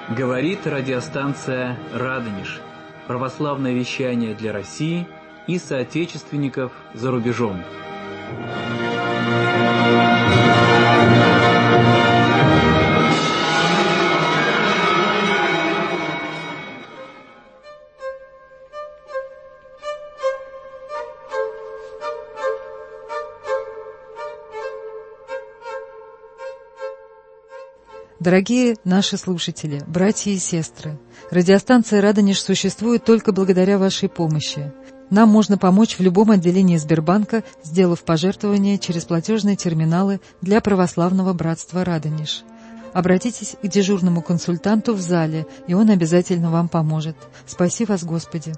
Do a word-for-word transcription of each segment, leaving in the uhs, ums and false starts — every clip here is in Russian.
Говорит радиостанция «Радонеж». Православное вещание для России и соотечественников за рубежом. Дорогие наши слушатели, братья и сестры, радиостанция «Радонеж» существует только благодаря вашей помощи. Нам можно помочь в любом отделении Сбербанка, сделав пожертвование через платежные терминалы для православного братства «Радонеж». Обратитесь к дежурному консультанту в зале, и он обязательно вам поможет. Спаси вас, Господи!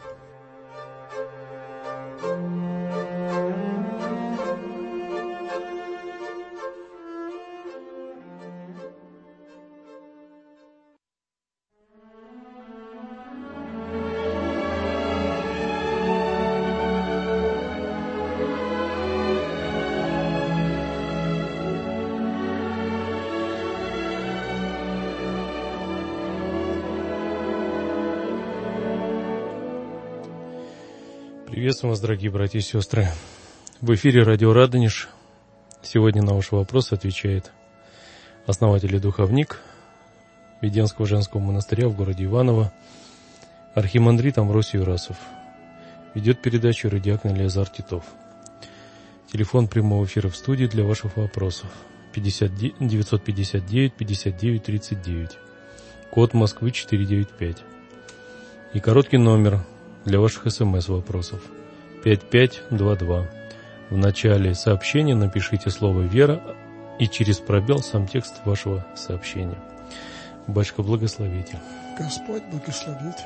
Приветствую вас, дорогие братья и сестры. В эфире радио «Радонеж». Сегодня на ваши вопросы отвечает основатель и духовник Веденского женского монастыря в городе Иваново, архимандрит Амвросий Юрасов. Ведет передачу радиакон Элиазар Титов. Телефон прямого эфира в студии для ваших вопросов девятьсот пятьдесят девять пятьдесят девять тридцать девять. Код Москвы четыреста девяносто пять. И короткий номер для ваших смс-вопросов пять пять два два. В начале сообщения напишите слово «Вера» и через пробел сам текст вашего сообщения. Батюшка, благословите. Господь благословит.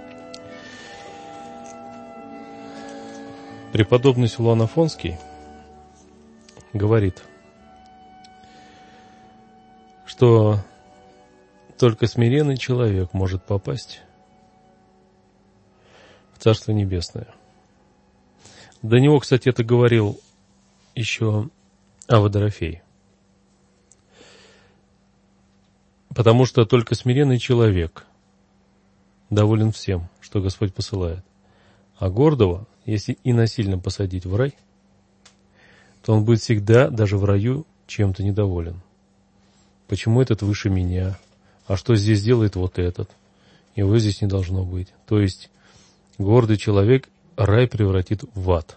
Преподобный Силуан Афонский говорит, что только смиренный человек может попасть Царство Небесное. До него, кстати, это говорил еще Авва Дорофей. Потому что только смиренный человек доволен всем, что Господь посылает. А гордого, если и насильно посадить в рай, то он будет всегда, даже в раю, чем-то недоволен. Почему этот выше меня? А что здесь делает вот этот? Его здесь не должно быть. То есть гордый человек рай превратит в ад.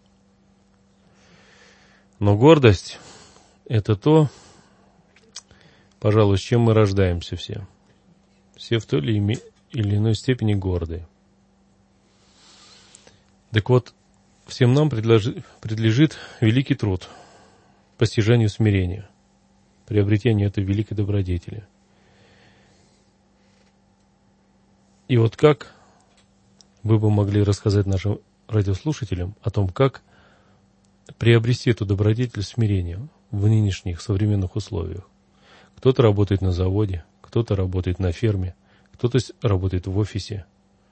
Но гордость – это то, пожалуй, с чем мы рождаемся все. Все в той или иной степени гордые. Так вот, всем нам предлежит великий труд постижению смирения, приобретению этой великой добродетели. И вот как вы бы могли рассказать нашим радиослушателям о том, как приобрести эту добродетель смирения в нынешних современных условиях. Кто-то работает на заводе, кто-то работает на ферме, кто-то работает в офисе,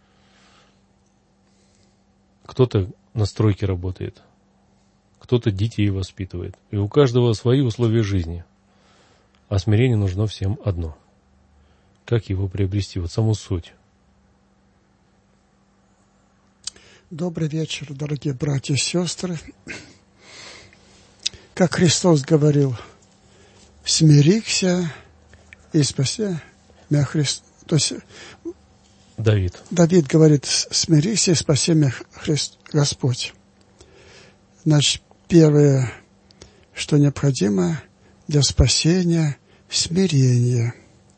кто-то на стройке работает, кто-то детей воспитывает. И у каждого свои условия жизни. А смирение нужно всем одно. Как его приобрести? Вот саму суть. Добрый вечер, дорогие братья и сестры. Как Христос говорил, смирихся и спаси меня Христос. То есть Давид. Давид говорит, смирихся и спаси меня Христ, Господь. Значит, первое, что необходимо для спасения, смирение.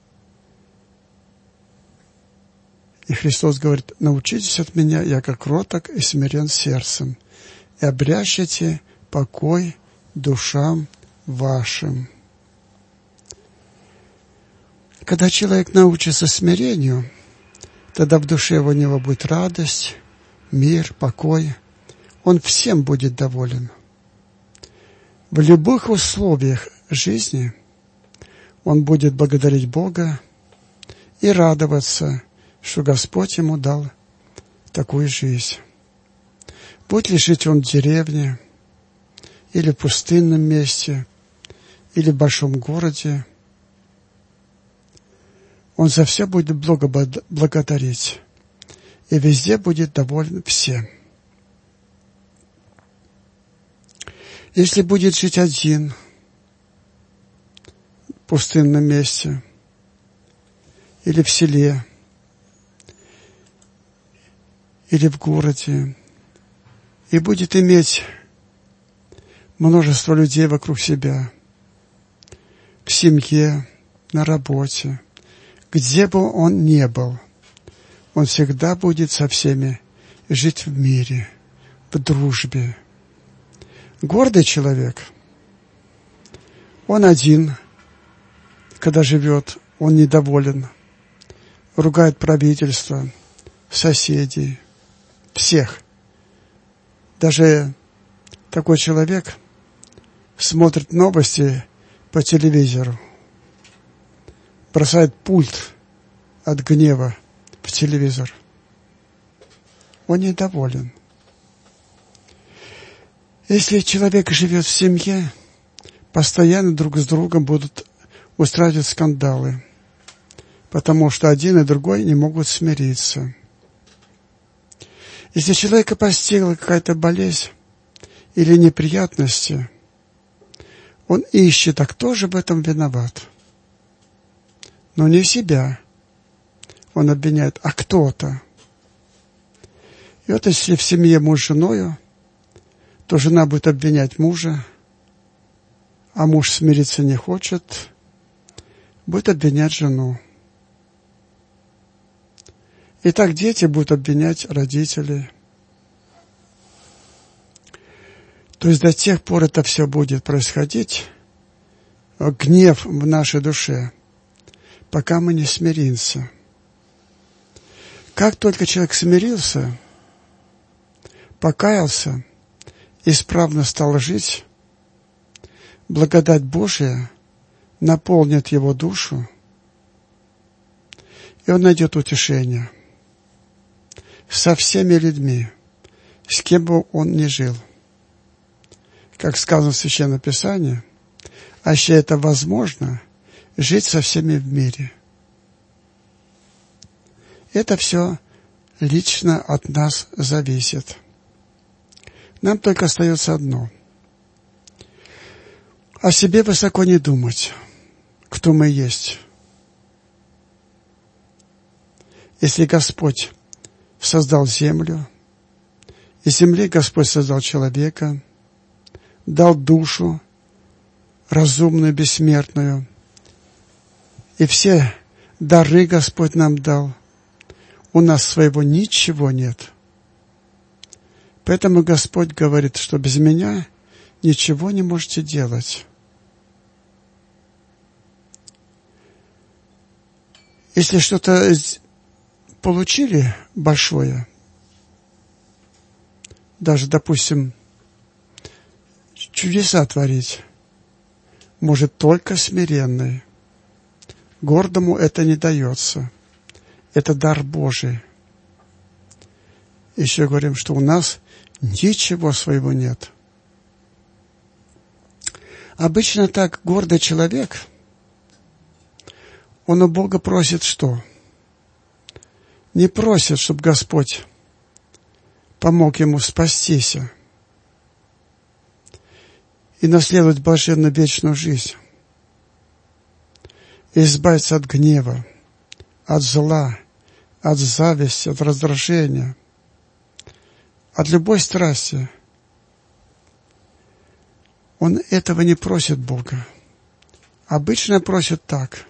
И Христос говорит, научитесь от меня, я как кроток и смирен сердцем, и обрящите покой душам вашим. Когда человек научится смирению, тогда в душе у него будет радость, мир, покой. Он всем будет доволен. В любых условиях жизни он будет благодарить Бога и радоваться, что Господь ему дал такую жизнь. Будь ли жить он в деревне, или в пустынном месте, или в большом городе, Он за все будет благодарить. И везде будет доволен всем. Если будет жить один в пустынном месте или в селе, или в городе, и будет иметь множество людей вокруг себя, в семье, на работе, где бы он ни был, он всегда будет со всеми жить в мире, в дружбе. Гордый человек, он один, когда живет, он недоволен, ругает правительство, соседей, всех. Даже такой человек смотрит новости по телевизору, бросает пульт от гнева в телевизор. Он недоволен. Если человек живет в семье, постоянно друг с другом будут устраивать скандалы, потому что один и другой не могут смириться. Если человека постигла какая-то болезнь или неприятности, он ищет, а кто же в этом виноват? Но не себя он обвиняет, а кто-то. И вот если в семье муж с женою, то жена будет обвинять мужа, а муж смириться не хочет, будет обвинять жену. И так дети будут обвинять родителей. То есть до тех пор это все будет происходить, гнев в нашей душе, пока мы не смиримся. Как только человек смирился, покаялся, исправно стал жить, благодать Божия наполнит его душу, и он найдет утешение со всеми людьми, с кем бы он ни жил. Как сказано в Священном Писании, а если это возможно, жить со всеми в мире. Это все лично от нас зависит. Нам только остается одно. О себе высоко не думать, кто мы есть. Если Господь создал землю, из земли Господь создал человека, дал душу разумную, бессмертную, и все дары Господь нам дал, у нас своего ничего нет. Поэтому Господь говорит, что без меня ничего не можете делать. Если что-то получили большое, даже, допустим, чудеса творить, может только смиренный. Гордому это не дается. Это дар Божий. Еще говорим, что у нас ничего своего нет. Обычно так гордый человек, он у Бога просит что? Не просит, чтобы Господь помог ему спастись и наследовать блаженную вечную жизнь, и избавиться от гнева, от зла, от зависти, от раздражения, от любой страсти. Он этого не просит Бога. Обычно просит так.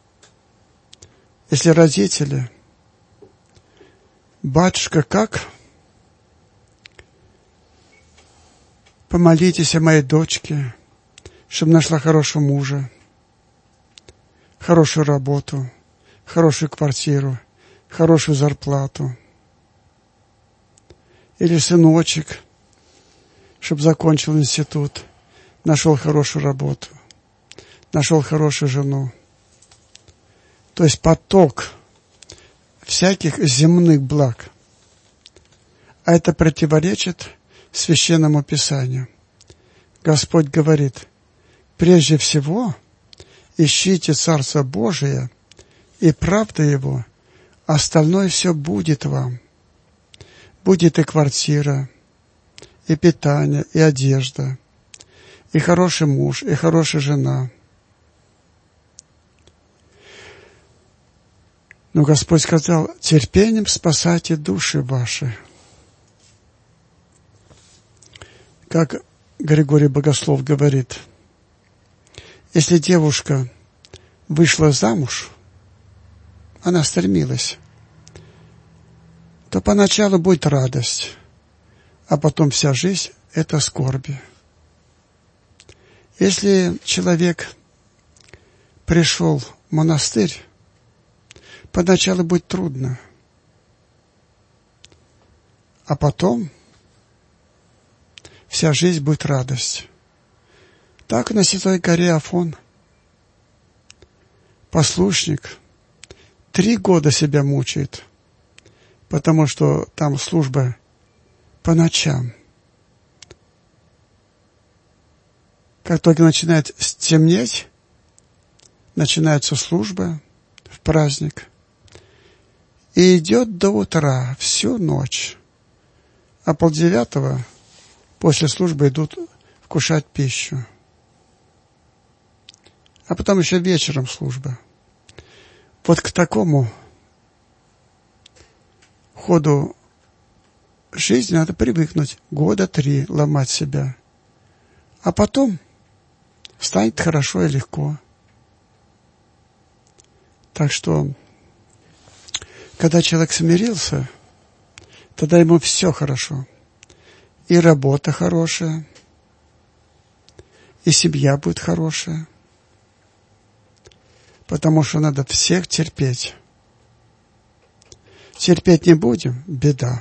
Если родители: «Батюшка, как? Помолитесь о моей дочке, чтобы нашла хорошего мужа, хорошую работу, хорошую квартиру, хорошую зарплату». Или сыночек, чтобы закончил институт, нашел хорошую работу, нашел хорошую жену. То есть поток всяких земных благ. А это противоречит Священному Писанию. Господь говорит: прежде всего ищите Царство Божие и правда Его, остальное все будет вам. Будет и квартира, и питание, и одежда, и хороший муж, и хорошая жена. Но Господь сказал: терпением спасайте души ваши. Как Григорий Богослов говорит, если девушка вышла замуж, она стремилась, то поначалу будет радость, а потом вся жизнь – это скорби. Если человек пришел в монастырь, поначалу будет трудно, а потом вся жизнь будет радость. Так на Святой горе Афон послушник три года себя мучает, потому что там служба по ночам. Как только начинает темнеть, начинается служба в праздник. И идет до утра, всю ночь. А полдевятого после службы идут вкушать пищу. А потом еще вечером служба. Вот к такому ходу жизни надо привыкнуть. Года три ломать себя. А потом станет хорошо и легко. Так что, когда человек смирился, тогда ему все хорошо. И работа хорошая, и семья будет хорошая. Потому что надо всех терпеть. Терпеть не будем – беда.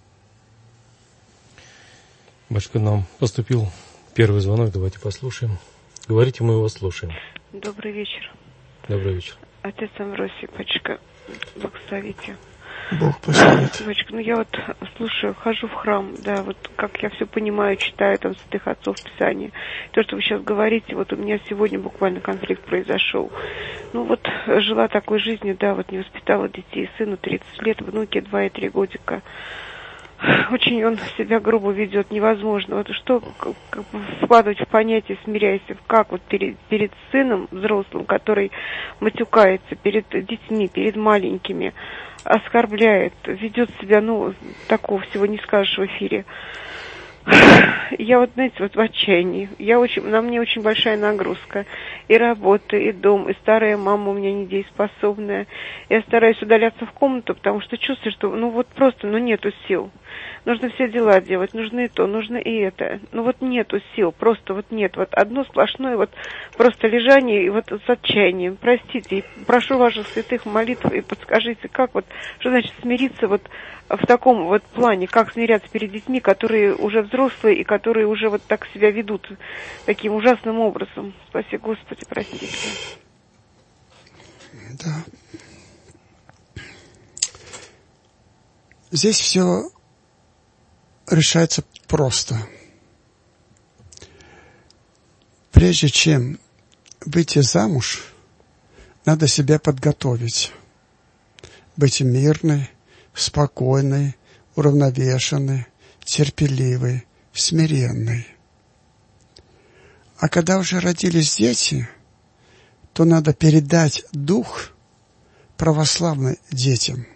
Батюшка, нам поступил первый звонок, давайте послушаем. Говорите, мы его слушаем. Добрый вечер. Добрый вечер. Отец Амвросий, батюшка, благословите. Бог благословит. Батюшка, ну я вот слушаю, хожу в храм, да, вот как я все понимаю, читаю там святых отцов Писания. То, что вы сейчас говорите, вот у меня сегодня буквально конфликт произошел. Ну вот жила такой жизнью, да, вот не воспитала детей, сыну тридцать лет, внуке два и три годика. Очень он себя грубо ведет, невозможно. Вот что как бы вкладывать в понятие «смиряйся», как вот перед, перед сыном взрослым, который матюкается, перед детьми, перед маленькими, оскорбляет, ведет себя, ну, такого всего не скажешь в эфире. Я вот, знаете, вот в отчаянии. Я очень, на мне очень большая нагрузка. И работа, и дом, и старая мама у меня недееспособная. Я стараюсь удаляться в комнату, потому что чувствую, что, ну, вот просто, ну, нету сил. Нужно все дела делать, нужно и то, нужно и это. Ну, вот нету сил, просто вот нет. Вот одно сплошное вот просто лежание и вот с отчаянием. Простите, и прошу ваших святых молитв и подскажите, как вот, что значит смириться вот в таком вот плане, как смиряться перед детьми, которые уже взрослые и которые уже вот так себя ведут таким ужасным образом. Спаси Господи, простите. Да. Здесь все решается просто. Прежде чем выйти замуж, надо себя подготовить. Быть мирной, спокойной, уравновешенной, терпеливой, смиренной. А когда уже родились дети, то надо передать дух православный детям.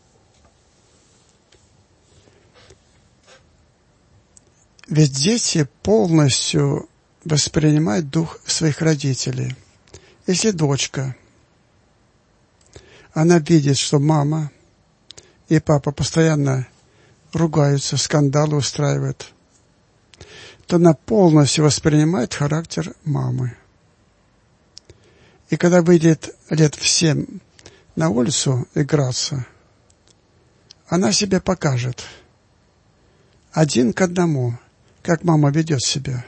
Ведь дети полностью воспринимают дух своих родителей. Если дочка, она видит, что мама и папа постоянно ругаются, скандалы устраивают, то она полностью воспринимает характер мамы. И когда выйдет лет в семь на улицу играться, она себе покажет один к одному, как мама ведет себя.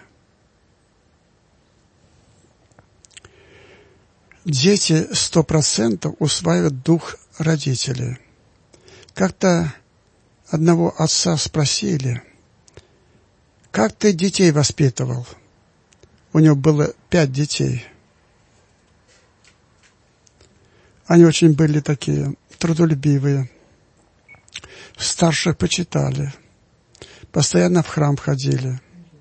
Дети сто процентов усваивают дух родителей. Как-то одного отца спросили: как ты детей воспитывал? У него было пять детей. Они очень были такие трудолюбивые. Старших почитали. Постоянно в храм ходили.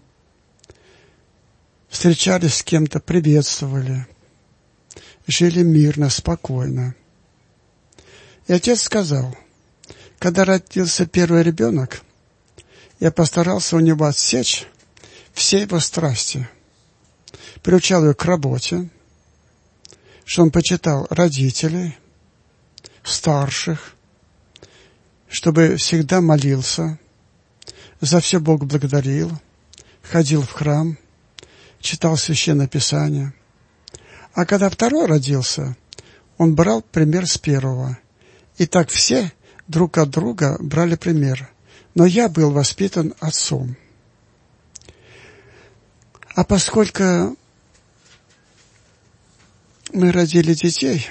Встречались с кем-то, приветствовали. Жили мирно, спокойно. И отец сказал, когда родился первый ребенок, я постарался у него отсечь все его страсти. Приучал его к работе, что он почитал родителей, старших, чтобы всегда молился, за все Бог благодарил, ходил в храм, читал Священное Писание. А когда второй родился, он брал пример с первого. И так все друг от друга брали пример. Но я был воспитан отцом. А поскольку мы родили детей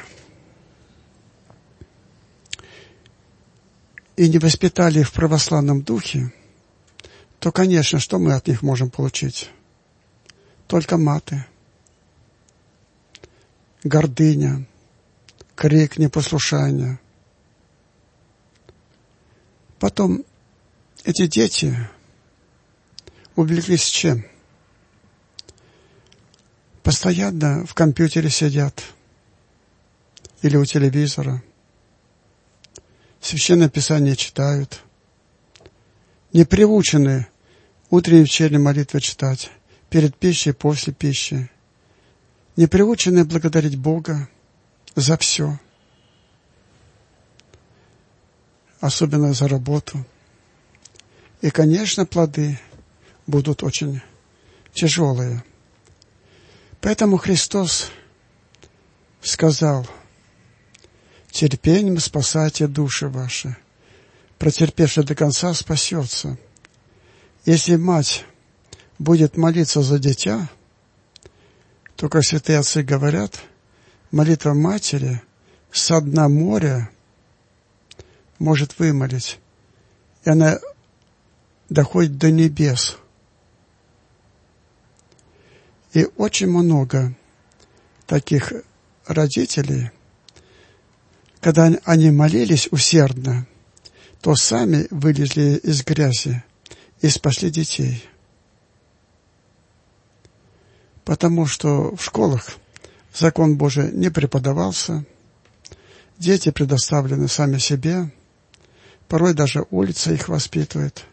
и не воспитали их в православном духе, то, конечно, что мы от них можем получить? Только маты, гордыня, крик, непослушание. Потом эти дети увлеклись чем? Постоянно в компьютере сидят или у телевизора. Священное Писание читают. Не приучены утренней и вечерней молитвы читать, перед пищей, после пищи. Не приучены благодарить Бога за все. Особенно за работу. И, конечно, плоды будут очень тяжелые. Поэтому Христос сказал, терпением спасайте души ваши, претерпевший до конца спасется. Если мать будет молиться за дитя, то, как святые отцы говорят, молитва матери со дна моря может вымолить, и она доходит до небес. И очень много таких родителей, когда они молились усердно, то сами вылезли из грязи и спасли детей. Потому что в школах закон Божий не преподавался, дети предоставлены сами себе, порой даже улица их воспитывает.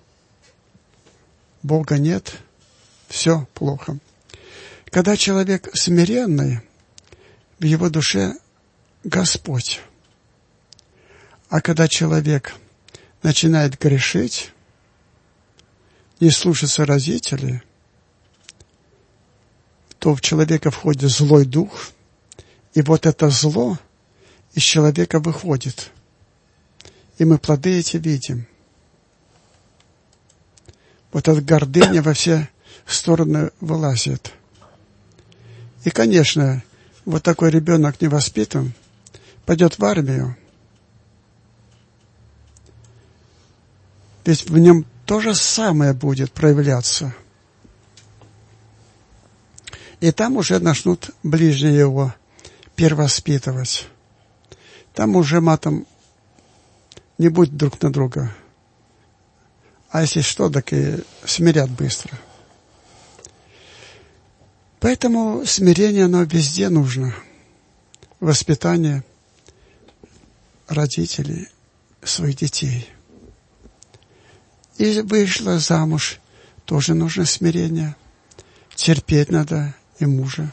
Бога нет, все плохо. Когда человек смиренный, в его душе Господь. А когда человек начинает грешить, не слушаться родителей, то в человека входит злой дух, и вот это зло из человека выходит. И мы плоды эти видим. Вот эта гордыня во все стороны вылазит. И, конечно, вот такой ребенок не воспитан, пойдет в армию. Ведь в нем то же самое будет проявляться. И там уже начнут ближние его перевоспитывать. Там уже матом не будет друг на друга. А если что, так и смирят быстро. Поэтому смирение, оно везде нужно. Воспитание родителей, своих детей. И вышла замуж, тоже нужно смирение. Терпеть надо и мужа.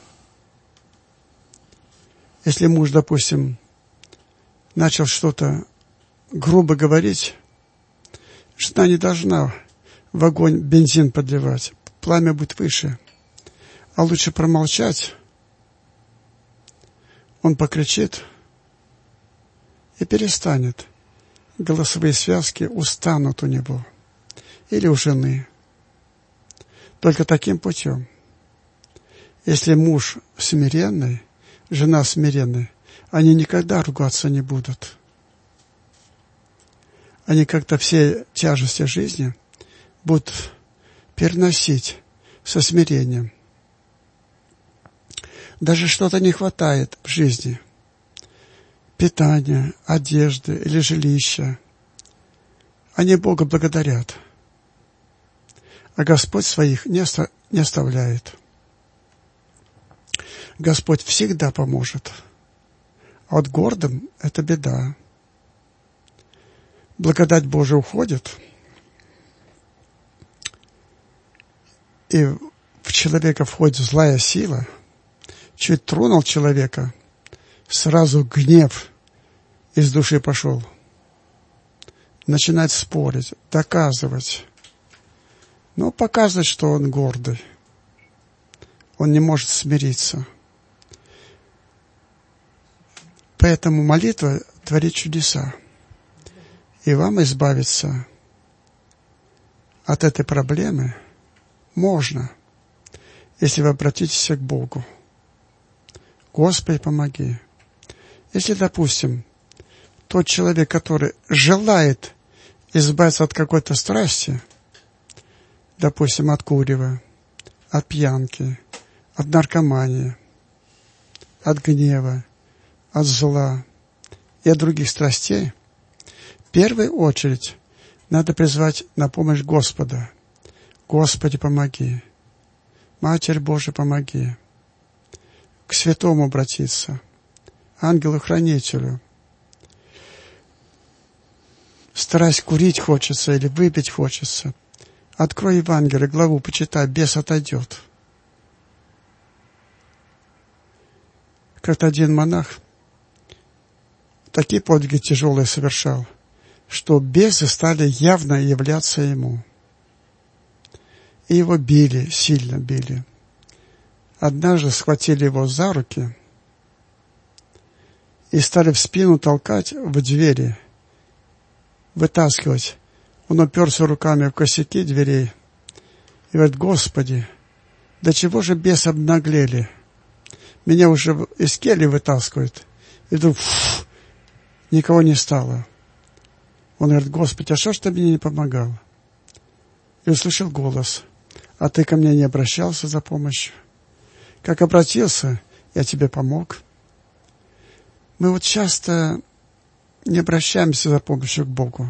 Если муж, допустим, начал что-то грубо говорить, жена не должна в огонь бензин подливать. Пламя будет выше. А лучше промолчать. Он покричит и перестанет. Голосовые связки устанут у него. Или у жены. Только таким путем. Если муж смиренный, жена смиренная, они никогда ругаться не будут. Они как-то все тяжести жизни будут переносить со смирением. Даже что-то не хватает в жизни. питания, одежды или жилища, они Бога благодарят, а Господь своих не, оста- не оставляет. Господь всегда поможет, а вот гордым – это беда. Благодать Божия уходит, и в человека входит злая сила, чуть тронул человека, сразу гнев из души пошел. Начинает спорить, доказывать. Но показывать, что он гордый. Он не может смириться. Поэтому молитва творит чудеса. И вам избавиться от этой проблемы можно, если вы обратитесь к Богу. Господи, помоги. Если, допустим, тот человек, который желает избавиться от какой-то страсти, допустим, от курева, от пьянки, от наркомании, от гнева, от зла и от других страстей, в первую очередь надо призвать на помощь Господа. Господи, помоги. Матерь Божия, помоги. К святому обратиться, ангелу-хранителю. Стараясь курить хочется или выпить хочется. Открой Евангелие, главу почитай, бес отойдет. Как-то один монах такие подвиги тяжелые совершал, что бесы стали явно являться ему. И его били, сильно били. Однажды схватили его за руки и стали в спину толкать в двери, вытаскивать. Он уперся руками в косяки дверей и говорит: Господи, до чего же бесы обнаглели? Меня уже из кельи вытаскивают. И вдруг фу, никого не стало. Он говорит: Господи, а что ж ты мне не помогал? И услышал голос: а ты ко мне не обращался за помощью? Как обратился, я тебе помог. Мы вот часто не обращаемся за помощью к Богу,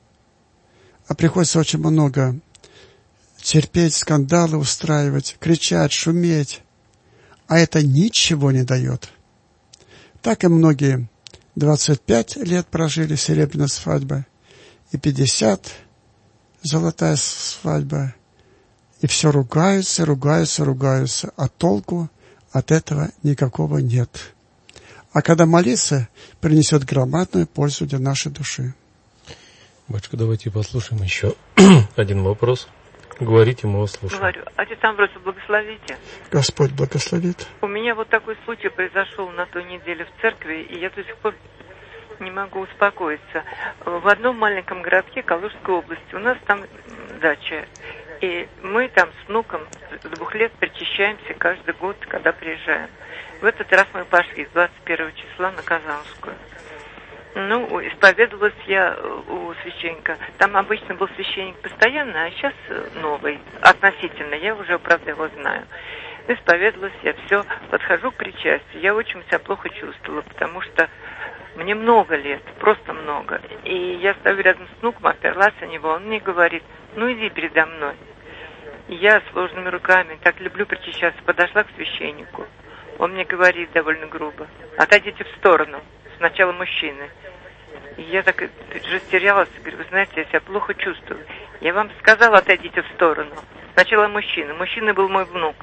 а приходится очень много терпеть, скандалы устраивать, кричать, шуметь, а это ничего не дает. Так и многие двадцать пять лет прожили серебряной свадьбой, и пятьдесят золотая свадьба, и все ругаются, ругаются, ругаются, а толку от этого никакого нет. А когда молиться, принесет громадную пользу для нашей души. Батюшка, давайте послушаем еще один вопрос. Говорите, мы вас слушаем. Говорю, отец Амвросий, благословите. Господь благословит. У меня вот такой случай произошел на той неделе в церкви, и я до сих пор не могу успокоиться. В одном маленьком городке Калужской области у нас там дача, и мы там с внуком с двух лет причащаемся каждый год, когда приезжаем. В этот раз мы пошли двадцать первого числа на Казанскую. Ну, исповедовалась я у священника. Там обычно был священник постоянно, а сейчас новый. Относительно, я уже, правда, его знаю. Исповедовалась я, все, подхожу к причастию. Я очень себя плохо чувствовала, потому что мне много лет, просто много. И я стою рядом с внуком, оперлась о него, он мне говорит: ну иди передо мной. И я с сложными руками, так люблю причащаться, подошла к священнику. Он мне говорит довольно грубо: отойдите в сторону. Сначала мужчины. И я так растерялась, говорю: вы знаете, я себя плохо чувствую. Я вам сказала, отойдите в сторону. Сначала мужчина. Мужчина был мой внук.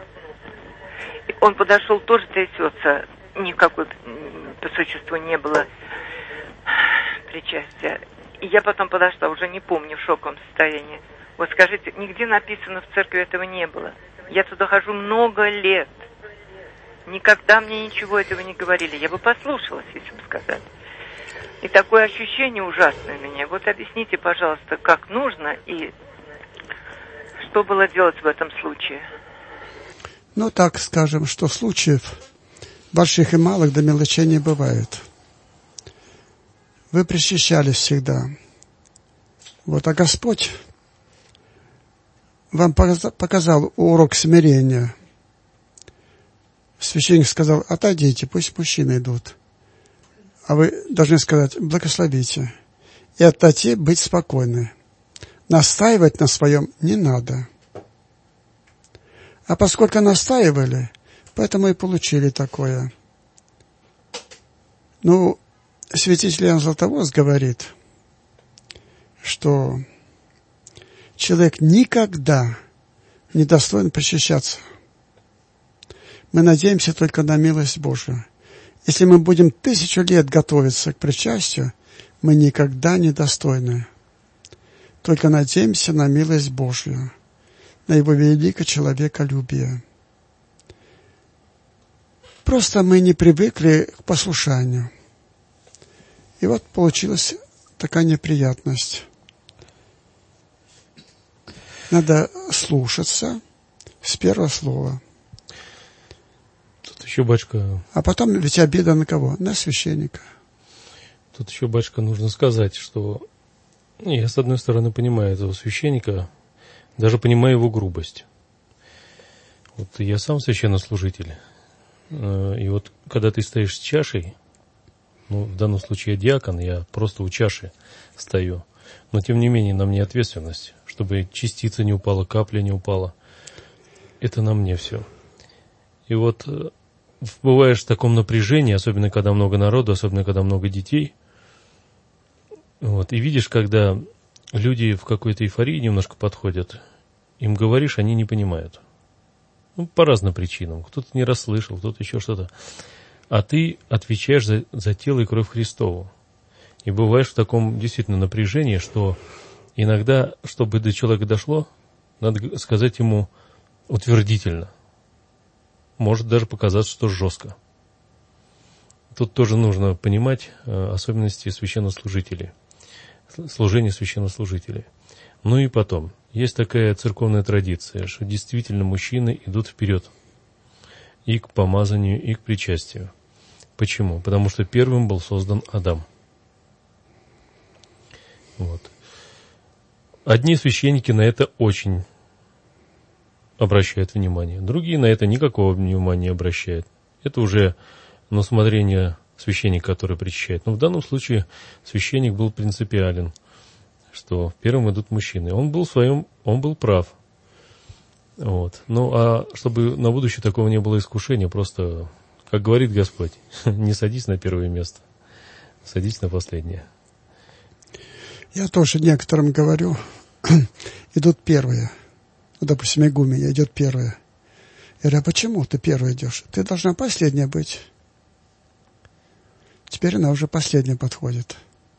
И он подошел, тоже трясется. Никакой по существу не было причастия. И я потом подошла, уже не помню, в шоковом состоянии. Вот скажите, нигде написано в церкви этого не было. Я туда хожу много лет. Никогда мне ничего этого не говорили. Я бы послушалась, если бы сказали. И такое ощущение ужасное у меня. Вот объясните, пожалуйста, как нужно и что было делать в этом случае. Ну, так скажем, что случаев больших и малых до мелочей не бывает. Вы причащались всегда. Вот, а Господь вам показал урок смирения. Священник сказал: отойдите, пусть мужчины идут. а вы должны сказать «благословите» и отойти, быть спокойны. Настаивать на своем не надо. А поскольку настаивали, поэтому и получили такое. Ну, святитель Иоанн Златоуст говорит, что человек никогда не достоин причащаться. Мы надеемся только на милость Божию. Если мы будем тысячу лет готовиться к причастию, мы никогда не достойны. Только надеемся на милость Божью, на Его великое человеколюбие. Просто мы не привыкли к послушанию. И вот получилась такая неприятность. Надо слушаться с первого слова. Тут еще, батюшка... А потом ведь обида на кого? На священника. Тут еще, батюшка, нужно сказать, что я, с одной стороны, понимаю этого священника, даже понимаю его грубость. Вот я сам священнослужитель. И вот когда ты стоишь с чашей, ну, в данном случае я диакон, я просто у чаши стою, но тем не менее на мне ответственность, чтобы частица не упала, капля не упала. Это на мне все. И вот бываешь в таком напряжении, особенно когда много народу, особенно когда много детей, вот, и видишь, когда люди в какой-то эйфории немножко подходят, им говоришь, они не понимают. Ну, по разным причинам. Кто-то не расслышал, кто-то еще что-то. А ты отвечаешь за, за тело и кровь Христову. И бываешь в таком действительно напряжении, что иногда, чтобы до человека дошло, надо сказать ему утвердительно. Может даже показаться, что жестко. Тут тоже нужно понимать особенности священнослужителей, служения священнослужителей. Ну и потом, есть такая церковная традиция, что действительно мужчины идут вперед и к помазанию, и к причастию. Почему? Потому что первым был создан Адам. Вот. Одни священники на это очень обращают внимание, другие на это никакого внимания не обращают. Это уже на усмотрение священника, который причащает. Но в данном случае священник был принципиален, что первым идут мужчины. Он был в своем, он был прав. Вот. Ну, а чтобы на будущее такого не было искушения, просто, как говорит Господь, не садись на первое место, садись на последнее. Я тоже некоторым говорю, идут первые. Ну, допустим, игуменья идет первая. Я говорю, а почему ты первая идешь? Ты должна последняя быть. Теперь она уже последняя подходит.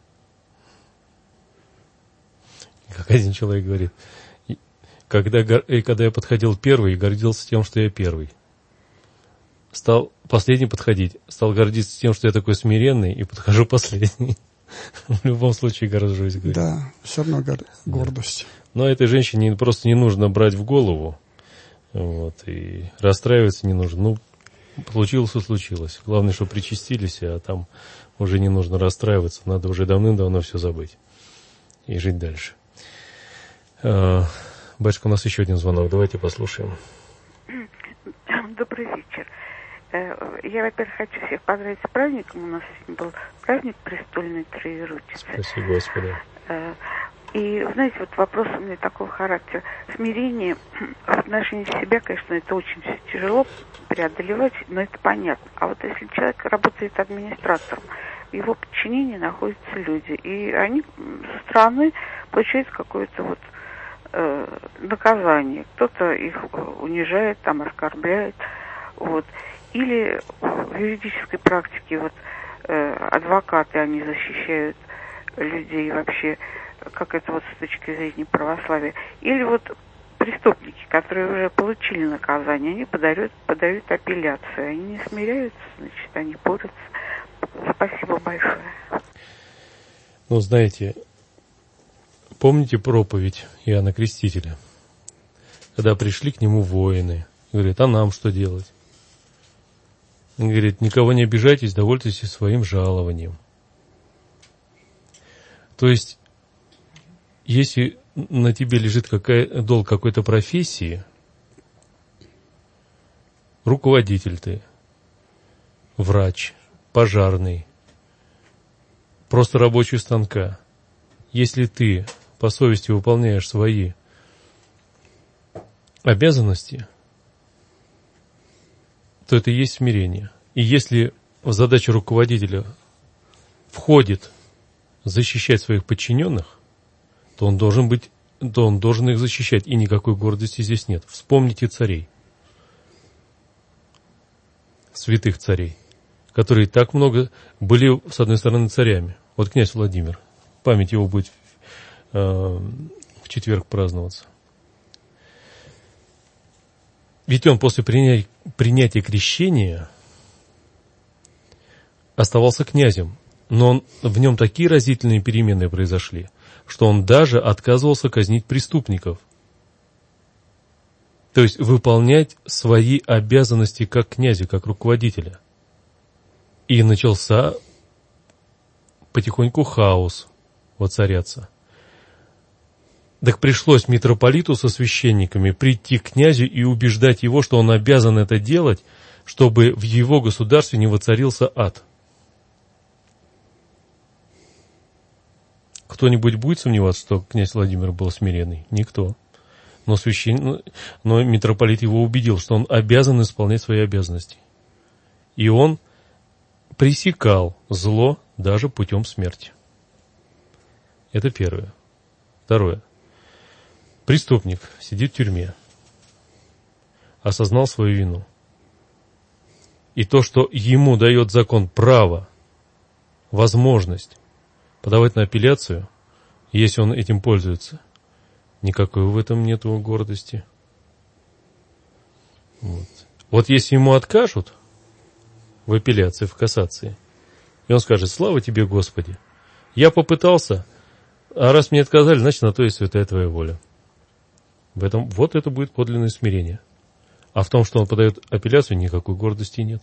Как один человек говорит, когда, когда я подходил первый, гордился тем, что я первый. Стал последний подходить, стал гордиться тем, что я такой смиренный, и подхожу последний. В любом случае горжусь. Говорит. Да, все равно гор- гордость. Но этой женщине просто не нужно брать в голову, вот, и расстраиваться не нужно. Ну, получилось и случилось. Главное, что причастились, а там уже не нужно расстраиваться, надо уже давным-давно все забыть и жить дальше. А, батюшка, у нас еще один звонок, давайте послушаем. Добрый вечер. Я, во-первых, хочу всех поздравить с праздником. У нас сегодня был праздник престольной Троеручицы. Спасибо, Господи. И, знаете, вот вопрос у меня такого характера. Смирение в отношении себя, конечно, это очень тяжело преодолевать, но это понятно. А вот если человек работает администратором, в его подчинении находятся люди, и они со стороны получают какое-то вот э, наказание. Кто-то их унижает, там, оскорбляет, вот. Или в юридической практике вот э, адвокаты, они защищают людей вообще, как это вот с точки зрения православия. Или вот преступники, которые уже получили наказание, они подают, подают апелляцию. Они не смиряются, значит, они борются. Спасибо большое. Ну, знаете, помните проповедь Иоанна Крестителя? Когда пришли к нему воины, говорят, а нам что делать? Он говорит, никого не обижайтесь, довольствуйтесь своим жалованием. То есть, если на тебе лежит какая, долг какой-то профессии, руководитель ты, врач, пожарный, просто рабочего станка. Если ты по совести выполняешь свои обязанности, то это и есть смирение. И если в задачу руководителя входит защищать своих подчиненных, то он должен быть, то он должен их защищать, и никакой гордости здесь нет. Вспомните царей, святых царей, которые так много были, с одной стороны, царями. Вот князь Владимир, память его будет э, в четверг праздноваться. Ведь он после принятия, принятия крещения оставался князем, но он, в нем такие разительные перемены произошли, что он даже отказывался казнить преступников. То есть выполнять свои обязанности как князя, как руководителя. И начался потихоньку хаос воцаряться. Так пришлось митрополиту со священниками прийти к князю и убеждать его, что он обязан это делать, чтобы в его государстве не воцарился ад. Кто-нибудь будет сомневаться, что князь Владимир был смиренный? Никто. Но, священ... Но митрополит его убедил, что он обязан исполнять свои обязанности. И он пресекал зло даже путем смерти. Это первое. Второе. Преступник сидит в тюрьме, осознал свою вину. И то, что ему дает закон право, возможность подавать на апелляцию, если он этим пользуется, никакой в этом нету гордости. Вот. Вот если ему откажут в апелляции, в кассации, и он скажет: слава тебе, Господи, я попытался, а раз мне отказали, значит, на то и святая твоя воля. В этом, вот это будет подлинное смирение. А в том, что он подает апелляцию, никакой гордости нет.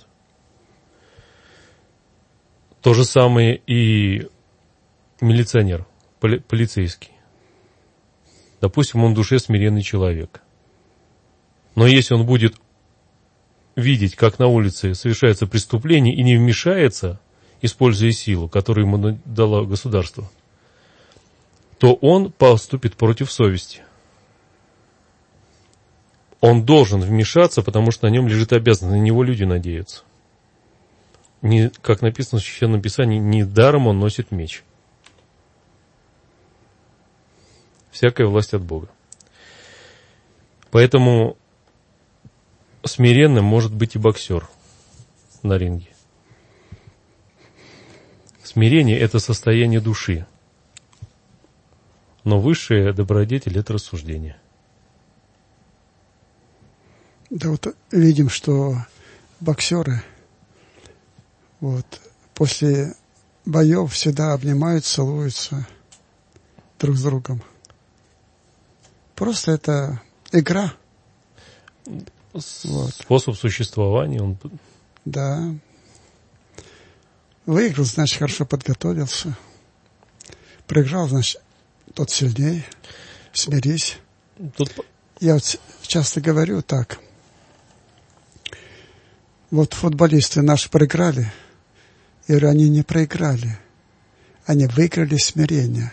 То же самое и милиционер, поли, полицейский. Допустим, он в душе смиренный человек. Но если он будет видеть, как на улице совершается преступление, и не вмешается, используя силу, которую ему дало государство, то он поступит против совести. Он должен вмешаться, потому что на нем лежит обязанность, на него люди надеются. Не, как написано в Священном Писании, недаром он носит меч. Всякая власть от Бога. Поэтому смиренным может быть и боксер на ринге. Смирение – это состояние души. Но высшая добродетель – это рассуждение. Да вот видим, что боксеры вот, после боев всегда обнимаются, целуются друг с другом. Просто это игра. Вот. Способ существования. Он... Да. Выиграл, значит, хорошо подготовился. Проиграл, значит, тот сильнее. Смирись. Тут... Я вот часто говорю так. Вот футболисты наши проиграли. Я говорю, они не проиграли. Они выиграли смирение.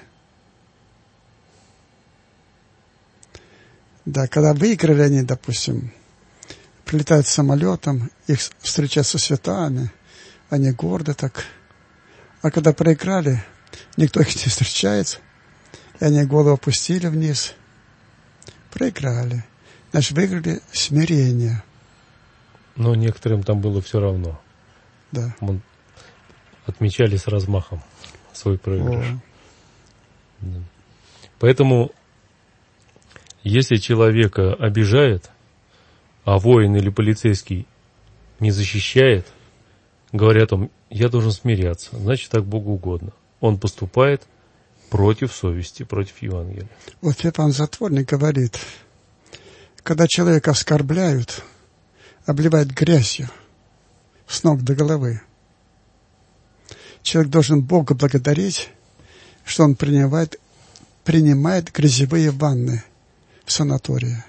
Да, когда выиграли они, допустим, прилетают самолетом, их встречают со святами, они горды так. А когда проиграли, никто их не встречает, и они голову опустили вниз. Проиграли. Значит, выиграли смирение. Но некоторым там было все равно. Да. Мы отмечали с размахом свой проигрыш. Да. Поэтому, если человека обижает, а воин или полицейский не защищает, говорят им: я должен смиряться, значит, так Богу угодно. Он поступает против совести, против Евангелия. Вот Феофан Затворник говорит, когда человека оскорбляют, обливают грязью с ног до головы, человек должен Бога благодарить, что он принимает, принимает грязевые ванны в санатории.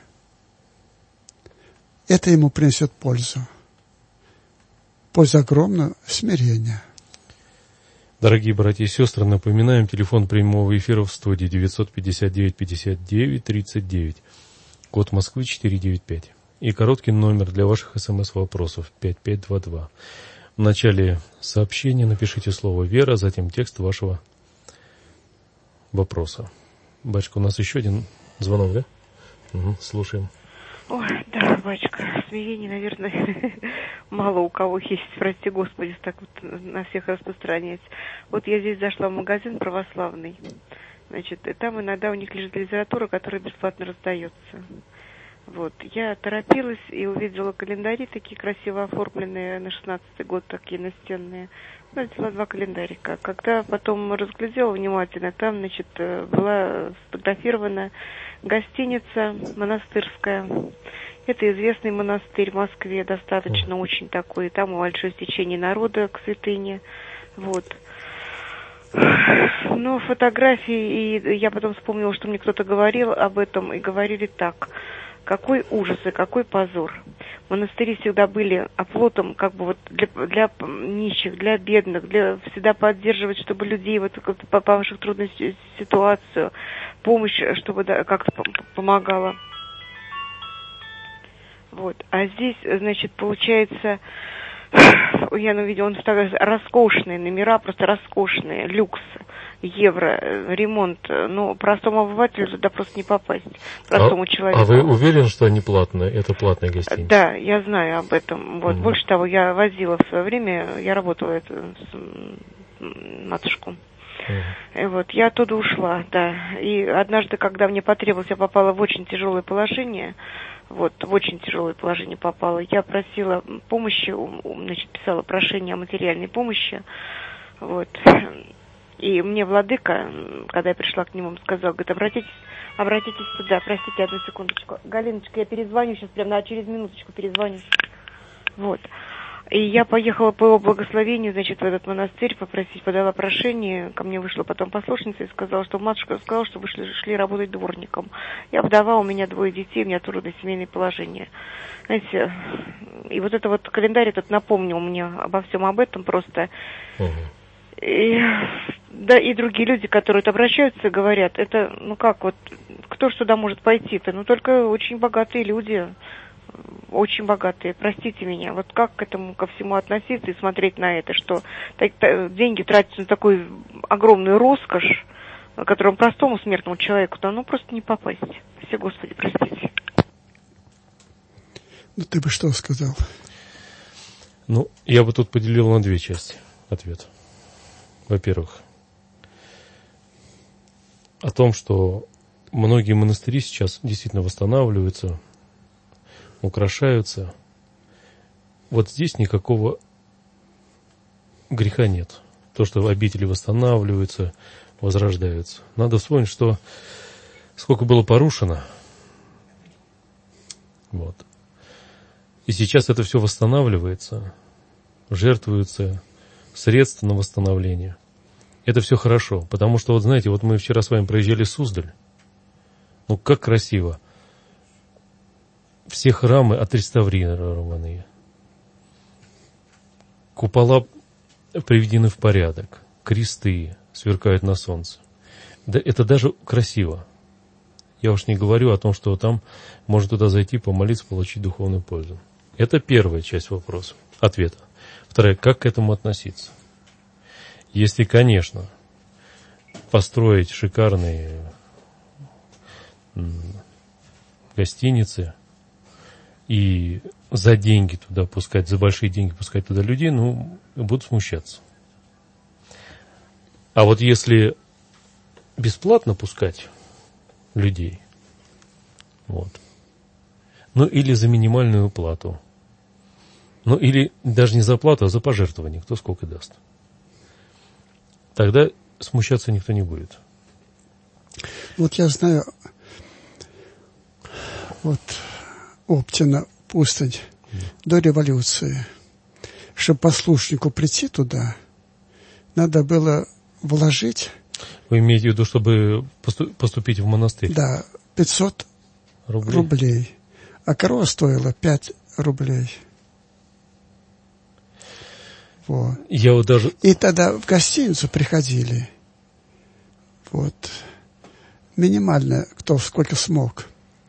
Это ему принесет пользу. Пользу огромную, смирение. Дорогие братья и сестры, напоминаем, телефон прямого эфира в студии девятьсот пятьдесят девять пятьдесят девять тридцать девять, код Москвы четыреста девяносто пять. И короткий номер для ваших смс-вопросов пять пять два два. В начале сообщения напишите слово «Вера», затем текст вашего вопроса. Батюшка, у нас еще один звонок, да? Угу, слушаем. Ой, да, батюшка, смирение, наверное, мало у кого есть, прости Господи, так вот на всех распространять. Вот я здесь зашла в магазин православный, значит, и там иногда у них лежит литература, которая бесплатно раздается. Вот, я торопилась и увидела календари, такие красиво оформленные на шестнадцатый год, такие настенные. Ну, взяла два календарика. Когда потом разглядела внимательно, там, значит, была сфотографирована гостиница монастырская. Это известный монастырь в Москве, достаточно очень такой. Там большое стечение народа к святыне. Вот. Но фотографии, и я потом вспомнила, что мне кто-то говорил об этом, и говорили так. Какой ужас и какой позор. Монастыри всегда были оплотом как бы вот для, для нищих, для бедных, для всегда поддерживать, чтобы людей вот попавших в трудную ситуацию, помощь, чтобы да, как-то помогала. Вот. А здесь, значит, получается, я увидела, он роскошные номера, просто роскошные, люкс, евро, ремонт. Ну, простому обывателю туда просто не попасть, простому а, человеку. А вы уверены, что они платные? Это платная гостиница? Да, я знаю об этом. Вот. Mm-hmm. Больше того, я возила в свое время, я работала это, с матушку. Mm-hmm. И вот, я оттуда ушла, да. И однажды, когда мне потребовалось, я попала в очень тяжелое положение, вот, в очень тяжелое положение попала. Я просила помощи, значит, писала прошение о материальной помощи, вот. И мне владыка, когда я пришла к нему, сказал, говорит, обратитесь, обратитесь сюда, простите, одну секундочку. Галиночка, я перезвоню сейчас, прям на, через минуточку перезвоню. Вот. И я поехала по его благословению, значит, в этот монастырь попросить, подала прошение, ко мне вышла потом послушница и сказала, что матушка сказала, что вы шли, шли работать дворником. Я вдова, у меня двое детей, у меня трудное семейное положение. Знаете, и вот это вот календарь этот напомнил мне обо всем об этом просто. Угу. И, да, и другие люди, которые обращаются, говорят, это, ну как, вот, кто ж туда может пойти-то? Ну, только очень богатые люди, очень богатые, простите меня. Вот как к этому, ко всему относиться и смотреть на это, что так, так, деньги тратятся на такую огромную роскошь, которому простому смертному человеку, то ну просто не попасть. Все, Господи, простите. Ну, ты бы что сказал? Ну, я бы тут поделил на две части ответ. Во-первых, о том, что многие монастыри сейчас действительно восстанавливаются, украшаются. Вот здесь никакого греха нет. То, что обители восстанавливаются, возрождаются. Надо вспомнить, что сколько было порушено. Вот. И сейчас это все восстанавливается, жертвуются средства на восстановление. Это все хорошо, потому что, вот знаете, вот мы вчера с вами проезжали Суздаль. Ну, как красиво. Все храмы отреставрированные. Купола приведены в порядок. Кресты сверкают на солнце. Да, это даже красиво. Я уж не говорю о том, что там можно туда зайти, помолиться, получить духовную пользу. Это первая часть вопроса, ответа. Вторая, как к этому относиться? Если, конечно, построить шикарные гостиницы и за деньги туда пускать, за большие деньги пускать туда людей, ну, будут смущаться. А вот если бесплатно пускать людей, вот, ну или за минимальную плату, ну или даже не за плату, а за пожертвование, кто сколько даст, тогда смущаться никто не будет. Вот я знаю, вот Оптина, Пустынь, mm. до революции, чтобы послушнику прийти туда, надо было вложить... Вы имеете в виду, чтобы поступить в монастырь? Да, пятьсот рублей. рублей. А корова стоила пять рублей. Вот. Я вот даже... И тогда в гостиницу приходили. Вот. Минимально, кто сколько смог.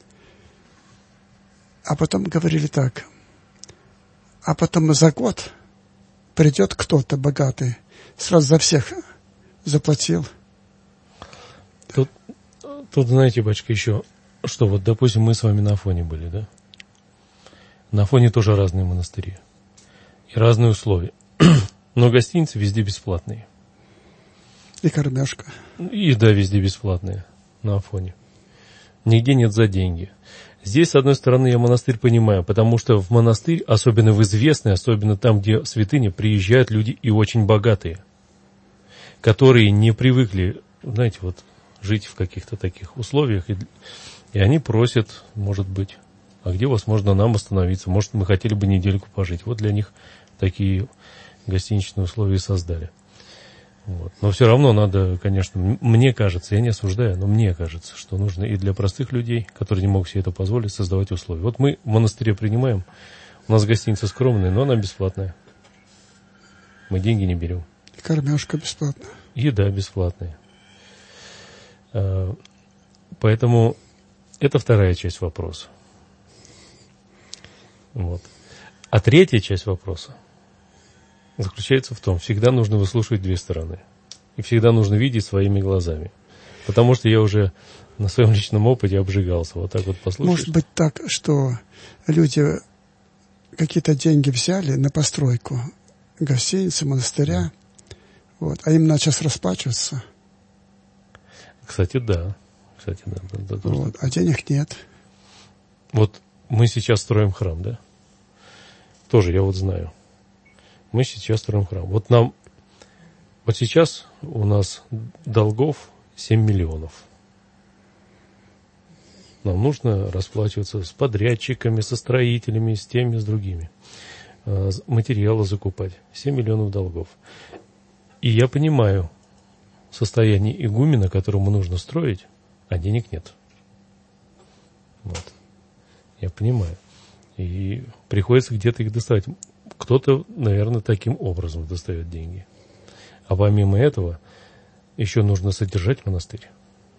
А потом говорили так. А потом за год придет кто-то богатый, сразу за всех заплатил. Тут, тут знаете, батюшка, еще, что вот, допустим, мы с вами на Афоне были, да? На Афоне тоже разные монастыри. И разные условия. Но гостиницы везде бесплатные. И кормежка. И да, везде бесплатные на Афоне. Нигде нет за деньги. Здесь, с одной стороны, я монастырь понимаю, потому что в монастырь, особенно в известный, особенно там, где святыня, приезжают люди и очень богатые, которые не привыкли, знаете, вот жить в каких-то таких условиях, и, и они просят, может быть, а где, возможно, нам остановиться, может, мы хотели бы недельку пожить. Вот для них такие гостиничные условия создали. Вот. Но все равно надо, конечно, мне кажется, я не осуждаю, но мне кажется, что нужно и для простых людей, которые не могут себе это позволить, создавать условия. Вот мы в монастыре принимаем, у нас гостиница скромная, но она бесплатная. Мы деньги не берем. И кормежка бесплатная. Еда бесплатная. Поэтому это вторая часть вопроса. Вот. А третья часть вопроса заключается в том, всегда нужно выслушивать две стороны. И всегда нужно видеть своими глазами. Потому что я уже на своем личном опыте обжигался. Вот так вот послушаешь. Может быть так, что люди какие-то деньги взяли на постройку гостиницы, монастыря, да. Вот, а им начал расплачиваться. Кстати, да. Кстати, да. да, да вот, а денег нет. Вот мы сейчас строим храм, да? Тоже я вот знаю. Мы сейчас строим храм. Вот нам, вот сейчас у нас долгов семь миллионов. Нам нужно расплачиваться с подрядчиками, со строителями, с теми, с другими. Материалы закупать. семь миллионов долгов. И я понимаю состояние игумена, которому нужно строить, а денег нет. Вот. Я понимаю. И приходится где-то их достать. Кто-то, наверное, таким образом достает деньги. А помимо этого, еще нужно содержать монастырь.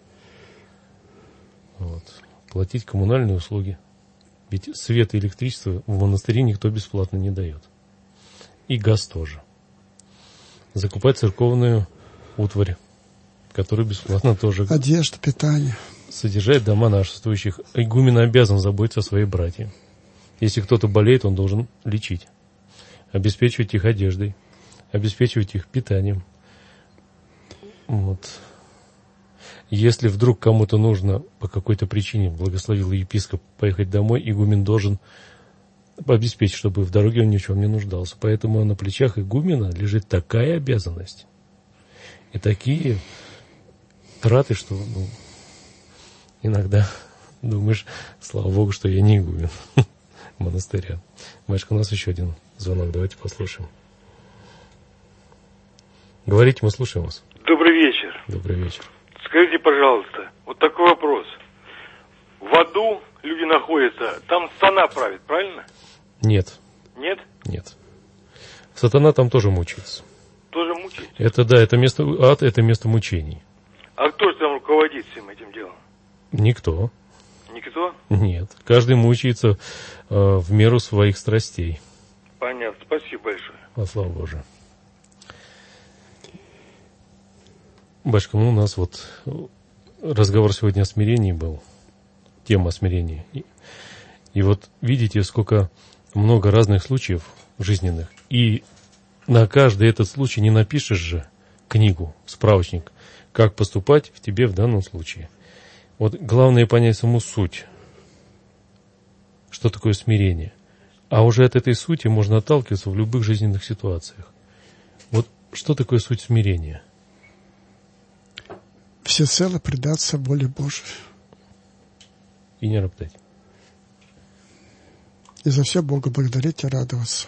Вот. Платить коммунальные услуги. Ведь свет и электричество в монастыре никто бесплатно не дает. И газ тоже. Закупать церковную утварь, которую бесплатно тоже. Одежда, питание. Содержать дома нашествующих. Игумен обязан заботиться о своих братьях. Если кто-то болеет, он должен лечить. Обеспечивать их одеждой, обеспечивать их питанием. Вот. Если вдруг кому-то нужно по какой-то причине, благословил епископ, поехать домой, игумен должен обеспечить, чтобы в дороге он ни в чем не нуждался. Поэтому на плечах игумена лежит такая обязанность и такие траты, что ну, иногда думаешь, слава Богу, что я не игумен монастыря. Машка, у нас еще один звонок, давайте послушаем. Говорите, мы слушаем вас. Добрый вечер. Добрый вечер. Скажите, пожалуйста, вот такой вопрос. В аду люди находятся, там сатана правит, правильно? Нет. Нет? Нет. Сатана там тоже мучается. Тоже мучается? Это да, это место, ад, это место мучений. А кто же там руководит всем этим делом? Никто. Никто? Нет. Каждый мучается э, в меру своих страстей. Понятно. Спасибо большое. Во славу Божию. Башка, ну, у нас вот разговор сегодня о смирении был. Тема смирения. И, и вот видите, сколько много разных случаев жизненных. И на каждый этот случай не напишешь же книгу, справочник, как поступать в тебе в данном случае. Вот главное понять саму суть. Что такое смирение? А уже от этой сути можно отталкиваться в любых жизненных ситуациях. Вот что такое суть смирения? Всецело предаться воле Божией. И не роптать. И за все Бога благодарить и радоваться.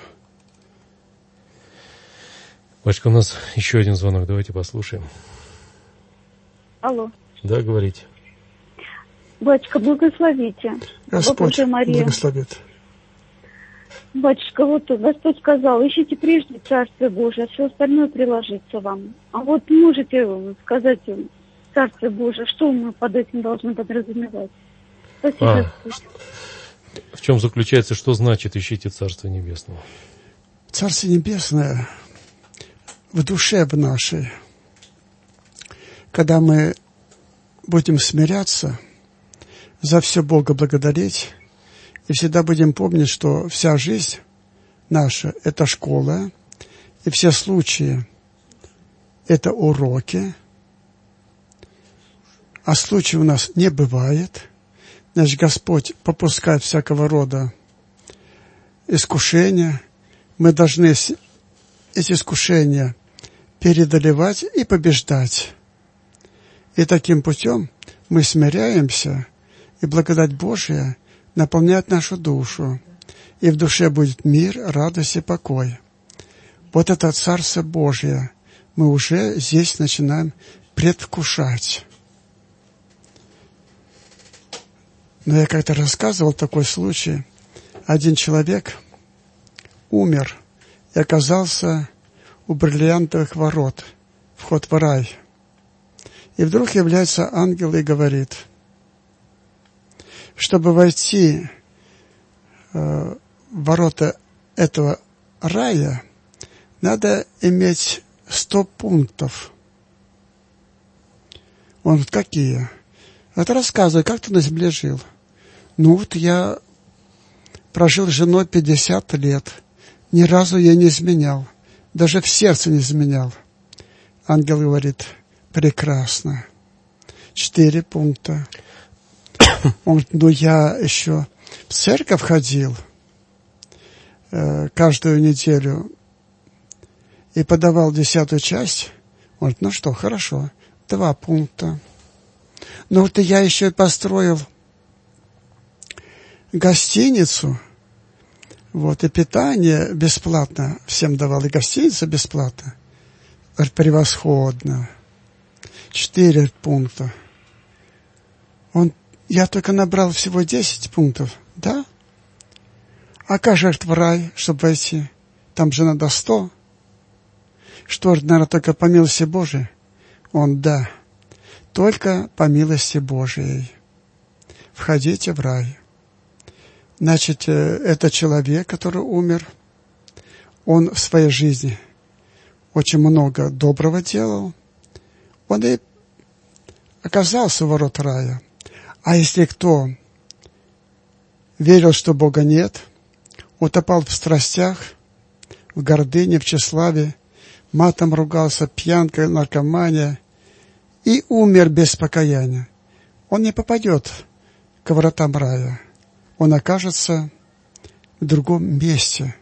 Бачка, у нас еще один звонок. Давайте послушаем. Алло. Да, говорите. Батюшка, благословите. Господь Мария. благословит. Батюшка, вот Господь сказал, ищите прежде Царствие Божие, а все остальное приложится вам. А вот можете сказать Царствие Божие, что мы под этим должны подразумевать? Спасибо, а, Господь. В чем заключается, что значит ищите Царство Небесного? Царствие Небесное в душе в нашей. Когда мы будем смиряться, за все Бога благодарить, и всегда будем помнить, что вся жизнь наша – это школа, и все случаи – это уроки, а случаев у нас не бывает. Значит, Господь попускает всякого рода искушения. Мы должны эти искушения преодолевать и побеждать. И таким путем мы смиряемся, и благодать Божия наполняет нашу душу, и в душе будет мир, радость и покой. Вот это Царство Божие мы уже здесь начинаем предвкушать. Но я как-то рассказывал такой случай. Один человек умер и оказался у бриллиантовых ворот, вход в рай. И вдруг является ангел и говорит: чтобы войти э, в ворота этого рая, надо иметь сто пунктов. Он говорит: какие? Это рассказывай, как ты на земле жил. Ну вот я прожил с женой пятьдесят лет, ни разу я не изменял, даже в сердце не изменял. Ангел говорит: прекрасно. Четыре пункта. Он говорит: ну я еще в церковь ходил э, каждую неделю и подавал десятую часть. Он говорит: ну что, хорошо, два пункта. Ну вот и я еще и построил гостиницу, вот, и питание бесплатно всем давал, и гостиница бесплатно. Говорит: превосходно. Четыре пункта. Он Я только набрал всего десять пунктов, да? А как же в рай, чтобы войти? Там же надо сто. Что, наверное, только по милости Божией? Он: да, только по милости Божией. Входите в рай. Значит, это человек, который умер. Он в своей жизни очень много доброго делал. Он и оказался у ворот рая. А если кто верил, что Бога нет, утопал в страстях, в гордыне, в тщеславии, матом ругался, пьянка, наркомания, и умер без покаяния, он не попадет к воротам рая. Он окажется в другом месте.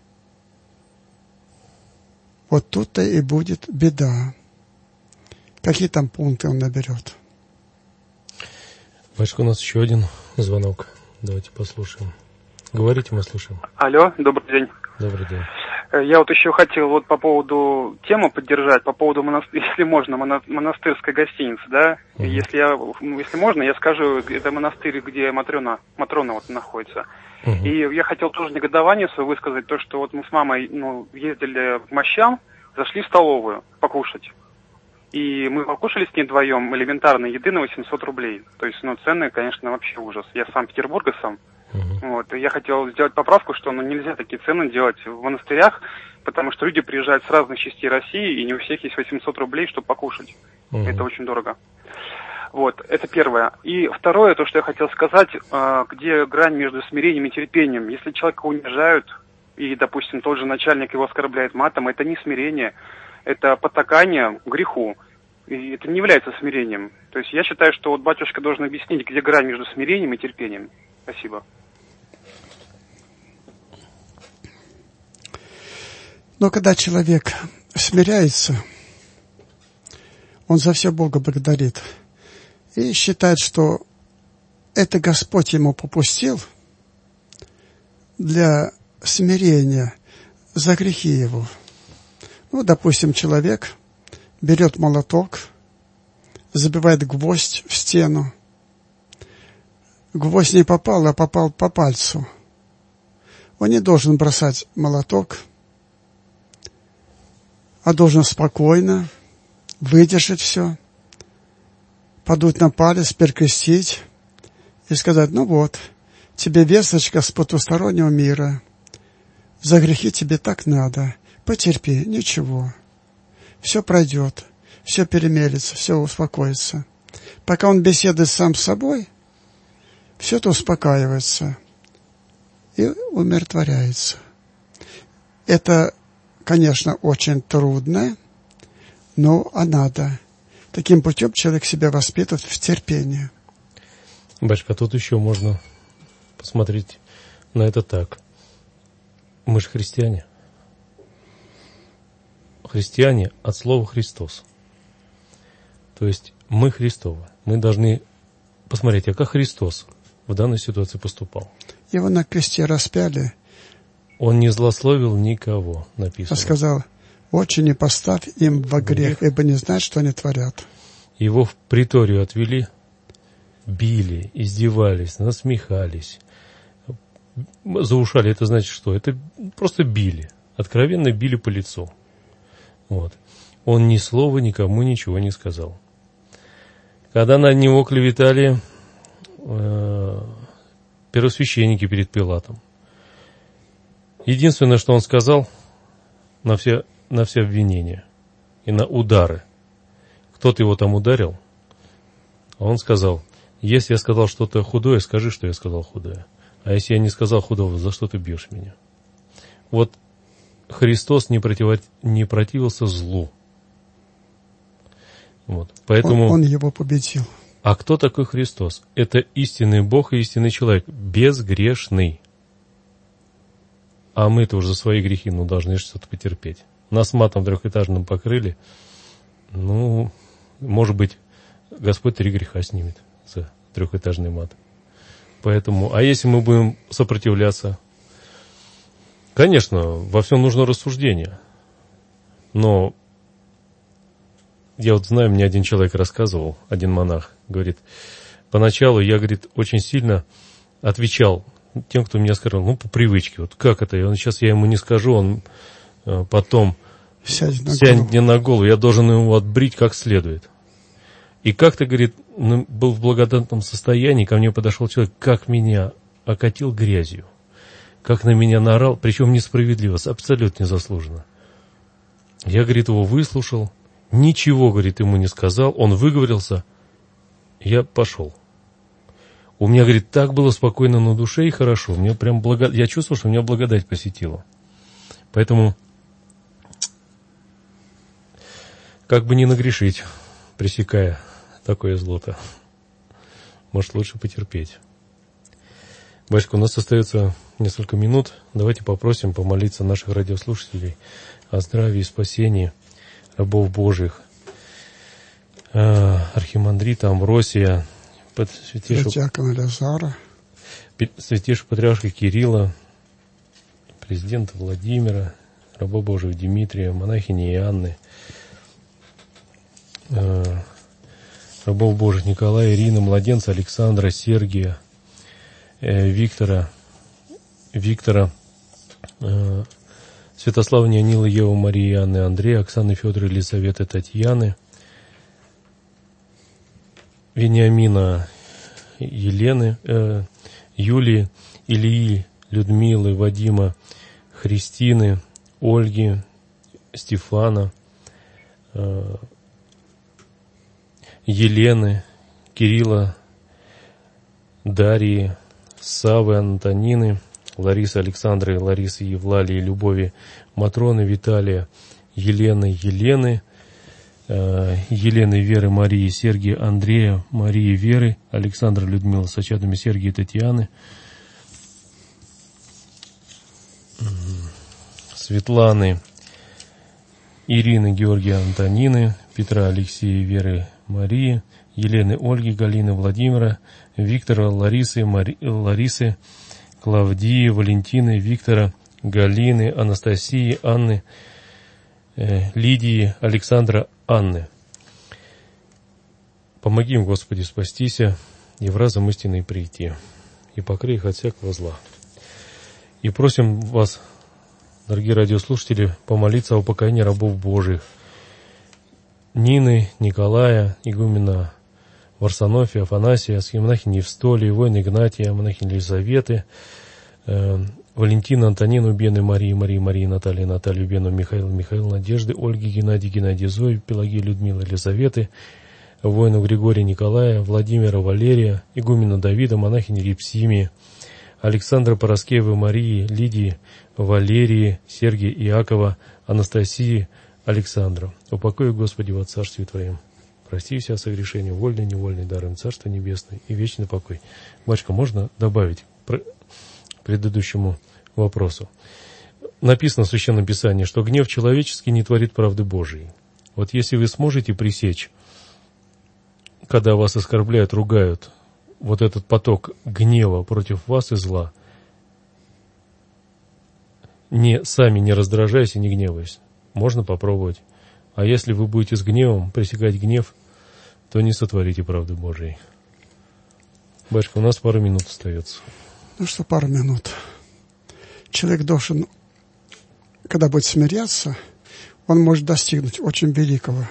Вот тут-то и будет беда. Какие там пункты он наберет? Батюшка, у нас еще один звонок. Давайте послушаем. Говорите, мы слушаем. Алло, добрый день. Добрый день. Я вот еще хотел вот по поводу тему поддержать, по поводу, монастырь, если можно, моно, монастырской гостиницы, да? Uh-huh. Если, я, если можно, я скажу, это монастырь, где Матрена, Матрона вот находится. Uh-huh. И я хотел тоже негодование свое высказать, то, что вот мы с мамой ну, ездили в Мощам, зашли в столовую покушать. И мы покушали с ней вдвоем элементарной еды на восемьсот рублей. То есть, ну, цены, конечно, вообще ужас. Я с Санкт-Петербурга сам. Uh-huh. Вот. И я хотел сделать поправку, что ну, нельзя такие цены делать в монастырях, потому что люди приезжают с разных частей России, и не у всех есть восемьсот рублей, чтобы покушать. Uh-huh. Это очень дорого. Вот, это первое. И второе, то, что я хотел сказать, где грань между смирением и терпением. Если человека унижают, и, допустим, тот же начальник его оскорбляет матом, это не смирение, это потакание греху. И это не является смирением. То есть я считаю, что вот батюшка должен объяснить, где грань между смирением и терпением. Спасибо. Но когда человек смиряется, он за все Бога благодарит и считает, что это Господь ему попустил для смирения за грехи его. Ну, допустим, человек берет молоток, забивает гвоздь в стену. Гвоздь не попал, а попал по пальцу. Он не должен бросать молоток, а должен спокойно выдержать все, подуть на палец, перекрестить и сказать: ну вот, тебе весточка с потустороннего мира, за грехи тебе так надо, потерпи, ничего, все пройдет, все перемелится, все успокоится. Пока он беседует сам с собой, все это успокаивается и умиротворяется. Это, конечно, очень трудно, но а надо. Таким путем человек себя воспитывает в терпении. Батюшка, тут еще можно посмотреть на это так. Мы же христиане. Христиане от слова «Христос». То есть мы Христовы. Мы должны посмотреть, а как Христос в данной ситуации поступал. Его на кресте распяли. Он не злословил никого, написано. Он сказал: «Очи не поставь им во грех, ибо не знают, что они творят». Его в приторию отвели, били, издевались, насмехались, заушали. Это значит что? Это просто били, откровенно били по лицу. Вот. Он ни слова никому ничего не сказал. Когда на него клеветали э, первосвященники перед Пилатом, единственное, что он сказал на все, на все обвинения и на удары, кто-то его там ударил, а он сказал: если я сказал что-то худое, скажи, что я сказал худое. А если я не сказал худого, за что ты бьешь меня? Вот Христос не, против... не противился злу. Вот. Поэтому... он, он его победил. А кто такой Христос? Это истинный Бог и истинный человек, безгрешный. А мы-то уже за свои грехи, ну, должны что-то потерпеть. Нас матом трехэтажным покрыли. Ну, может быть, Господь три греха снимет за трехэтажный мат. Поэтому, а если мы будем сопротивляться? Конечно, во всем нужно рассуждение. Но я вот знаю, мне один человек рассказывал, один монах, говорит, поначалу я, говорит, очень сильно отвечал тем, кто мне сказал, ну, по привычке, вот как это, и сейчас я ему не скажу, он э, потом сядет на, сядет мне на голову, я должен его отбрить как следует. И как-то, говорит, ну, был в благодатном состоянии, ко мне подошел человек, как меня окатил грязью, как на меня наорал, причем несправедливо, абсолютно незаслуженно. Я, говорит, его выслушал, ничего, говорит, ему не сказал, он выговорился, я пошел. У меня, говорит, так было спокойно на душе и хорошо, мне прям благо... я чувствовал, что меня благодать посетила. Поэтому, как бы не нагрешить, пресекая такое зло-то, может, лучше потерпеть. Батюшка, у нас остается несколько минут. Давайте попросим помолиться наших радиослушателей о здравии и спасении рабов Божьих. Архимандрита Амвросия, святейшего, святейшего патриарха Кирилла, президента Владимира, раба Божьего Дмитрия, монахини Иоанны, рабов Божьих Николая, Ирины, младенца Александра, Сергия, Виктора, Виктора, Святослава, Нионила, Евы, Марии, Анны, Андрея, Оксаны, Федора, Елизаветы, Татьяны, Вениамина, Елены, э, Юлии, Ильи, Людмилы, Вадима, Христины, Ольги, Стефана, э, Елены, Кирилла, Дарьи, Савы, Антонины, Ларисы, Александры, Ларисы, Евлалии, Любови, Матроны, Виталия, Елены, Елены, э, Елены, Веры, Марии, Сергия, Андрея, Марии, Веры, Александра, Людмила, с очадами Сергия, Татьяны, Светланы, Ирины, Георгия, Антонины, Петра, Алексея, Веры, Марии, Елены, Ольги, Галины, Владимира, Виктора, Ларисы, Мари... Ларисы, Клавдии, Валентины, Виктора, Галины, Анастасии, Анны, э, Лидии, Александра, Анны. Помоги им, Господи, спастися и в разум истинный прийти, и покрой их от всякого зла. И просим вас, дорогие радиослушатели, помолиться о упокоении рабов Божьих. Нины, Николая, игумена Варсонофия, Афанасия, схемонахини Евстолии, воина Игнатия, монахини Елизаветы, э, Валентина, Антонину, Бены, Марии, Марии, Марии, Натальи, Наталью, Бену, Михаила, Михаил, Надежды, Ольги, Геннадий, Геннадий, Зои, Пелагии, Людмилы, Елизаветы, воину Григория, Николая, Владимира, Валерия, игумена Давида, монахини Репсимии, Александра, Пороскевы, Марии, Лидии, Валерии, Сергия, Иакова, Анастасии, Александра. Упокой, Господи, во Царстве Твоем. Прости все согрешения, вольные, невольные, даром Царства Небесное и вечный покой. Батюшка, можно добавить к предыдущему вопросу? Написано в Священном Писании, что гнев человеческий не творит правды Божией. Вот если вы сможете пресечь, когда вас оскорбляют, ругают, вот этот поток гнева против вас и зла, не, сами не раздражаясь и не гневаясь, можно попробовать. А если вы будете с гневом пресекать гнев, то не сотворите правды Божией. Батюшка, у нас пару минут остается. Ну что, пару минут. Человек должен, когда будет смиряться, он может достигнуть очень великого.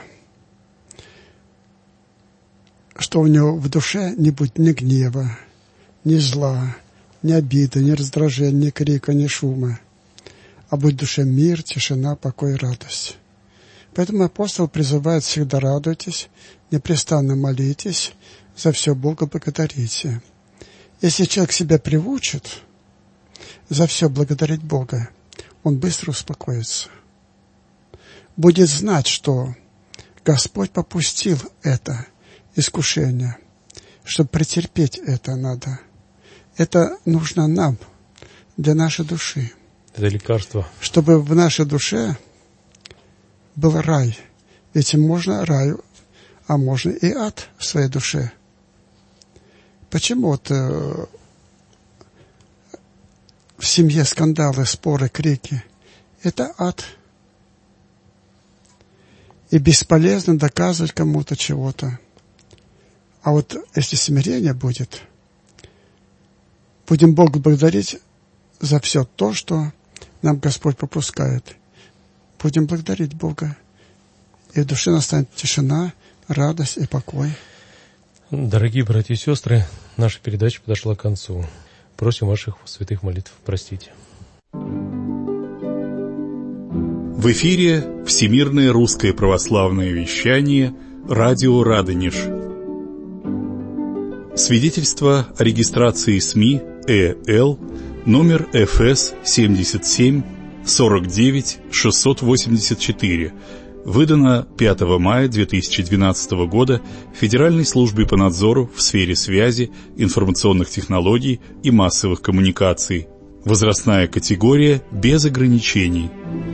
Что у него в душе не будет ни гнева, ни зла, ни обиды, ни раздражения, ни крика, ни шума, а будет в душе мир, тишина, покой и радость. Поэтому апостол призывает: всегда радуйтесь, непрестанно молитесь, за все Бога благодарите. Если человек себя приучит за все благодарить Бога, он быстро успокоится. Будет знать, что Господь попустил это искушение, чтобы претерпеть это надо. Это нужно нам, для нашей души. Это лекарство. Чтобы в нашей душе был рай. Ведь можно раю, а можно и ад в своей душе. Почему вот э, в семье скандалы, споры, крики? Это ад. И бесполезно доказывать кому-то чего-то. А вот если смирение будет, будем Бога благодарить за все то, что нам Господь попускает. Будем благодарить Бога. И в душе настанет тишина, радость и покой. Дорогие братья и сестры, наша передача подошла к концу. Просим ваших святых молитв простить. В эфире Всемирное русское православное вещание «Радио Радонеж». Свидетельство о регистрации СМИ ЭЛ номер эф эс семьдесят семь сорок девять шестьсот восемьдесят четыре, выдано пятого мая две тысячи двенадцатого года Федеральной службой по надзору в сфере связи, информационных технологий и массовых коммуникаций. Возрастная категория без ограничений.